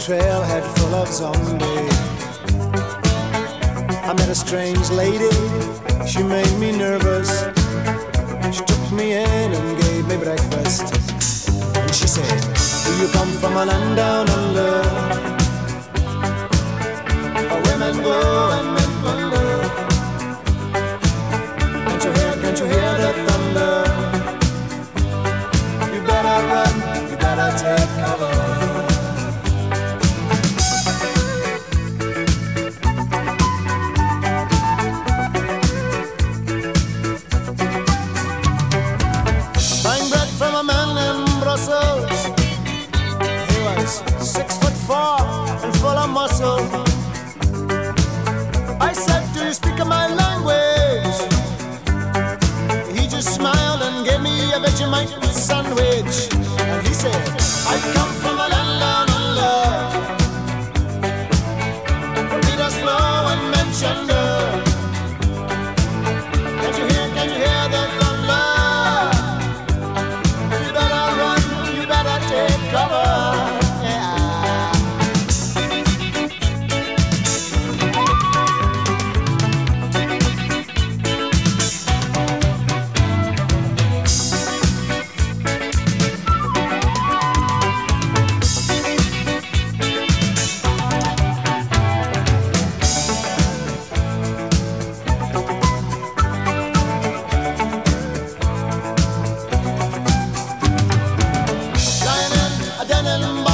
trailhead full of zombies. I met a strange lady, she made me nervous. She took me in and gave me breakfast. And she said, do you come from a land down under, where women go and men wonder? Can't you hear the thunder? You better run, you better take cover. He was 6'4" and full of muscle. I said, do you speak my language? He just smiled and gave me a Vegemite sandwich. And he said, I come from a land down under, where Peter's flow and mentioned. Can you hear the thunder? Cover, yeah. Lying in a den in